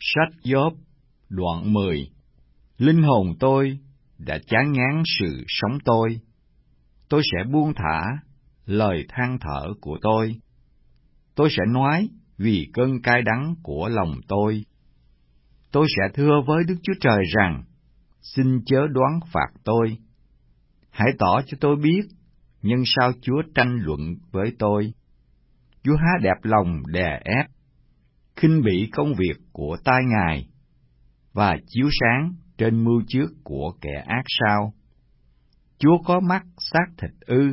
Sách Gióp đoạn 10. Linh hồn tôi đã chán ngán sự sống tôi sẽ buông thả lời than thở của tôi sẽ nói vì cơn cay đắng của lòng tôi sẽ thưa với Đức Chúa Trời rằng, xin chớ đoán phạt tôi. Hãy tỏ cho tôi biết, nhân sao Chúa tranh luận với tôi. Chúa há đẹp lòng đè ép, khinh bỉ công việc của tay Ngài, và chiếu sáng trên mưu trước của kẻ ác sao. Chúa có mắt xác thịt ư?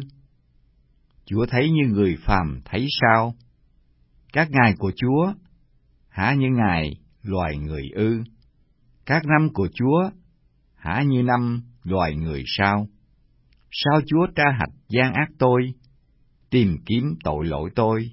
Chúa thấy như người phàm thấy sao? Các ngày của Chúa hả như ngày loài người ư? Các năm của Chúa hả như năm loài người sao? Sao Chúa tra hạch gian ác tôi, tìm kiếm tội lỗi tôi?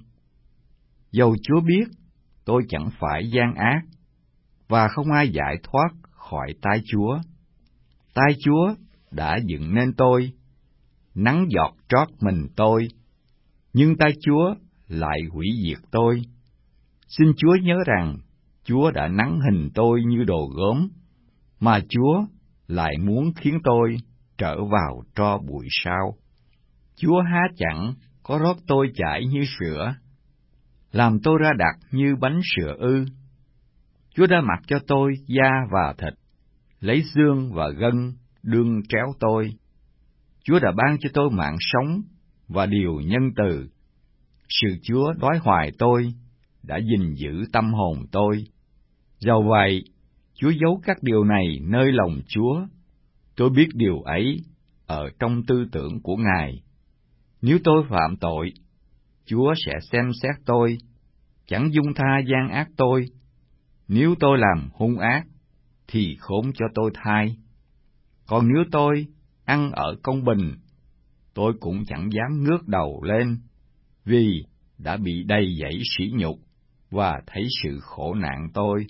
Dầu Chúa biết tôi chẳng phải gian ác, và không ai giải thoát khỏi tay Chúa. Tay Chúa đã dựng nên tôi, nắng giọt trót mình tôi, nhưng tay Chúa lại hủy diệt tôi. Xin Chúa nhớ rằng, Chúa đã nắn hình tôi như đồ gốm, mà Chúa lại muốn khiến tôi trở vào tro bụi sao. Chúa há chẳng có rót tôi chảy như sữa, làm tôi ra đặc như bánh sữa ư? Chúa đã mặc cho tôi da và thịt, lấy xương và gân đương tréo tôi. Chúa đã ban cho tôi mạng sống và điều nhân từ. Sự Chúa đói hoài tôi đã gìn giữ tâm hồn tôi. Dầu vậy, Chúa giấu các điều này nơi lòng Chúa. Tôi biết điều ấy ở trong tư tưởng của Ngài. Nếu tôi phạm tội, Chúa sẽ xem xét tôi, chẳng dung tha gian ác tôi. Nếu tôi làm hung ác, thì khốn cho tôi thay. Còn nếu tôi ăn ở công bình, tôi cũng chẳng dám ngước đầu lên, vì đã bị đầy dẫy sỉ nhục và thấy sự khổ nạn tôi.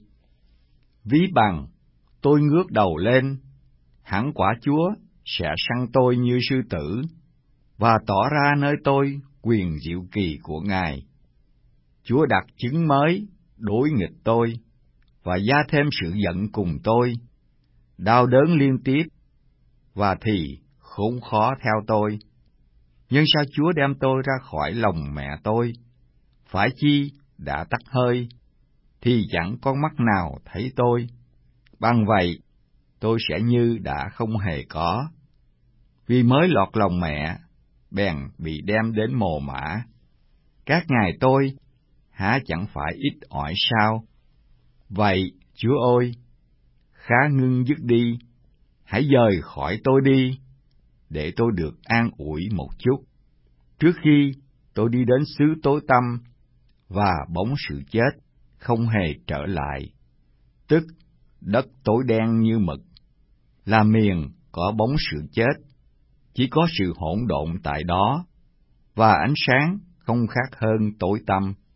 Ví bằng tôi ngước đầu lên, hẳn quả Chúa sẽ săn tôi như sư tử, và tỏ ra nơi tôi quyền diệu kỳ của Ngài. Chúa đặt chứng mới đối nghịch tôi, và gia thêm sự giận cùng tôi, đau đớn liên tiếp, và thì khốn khó theo tôi. Nhưng sao Chúa đem tôi ra khỏi lòng mẹ tôi? Phải chi đã tắt hơi, thì chẳng con mắt nào thấy tôi. Bằng vậy, tôi sẽ như đã không hề có. Vì mới lọt lòng mẹ, bèn bị đem đến mồ mả. Các ngày tôi há chẳng phải ít ỏi sao? Vậy, Chúa ơi, khá ngưng dứt đi, hãy dời khỏi tôi đi, để tôi được an ủi một chút, trước khi tôi đi đến xứ tối tăm và bóng sự chết không hề trở lại, tức đất tối đen như mực, là miền có bóng sự chết, chỉ có sự hỗn độn tại đó, và ánh sáng không khác hơn tối tăm.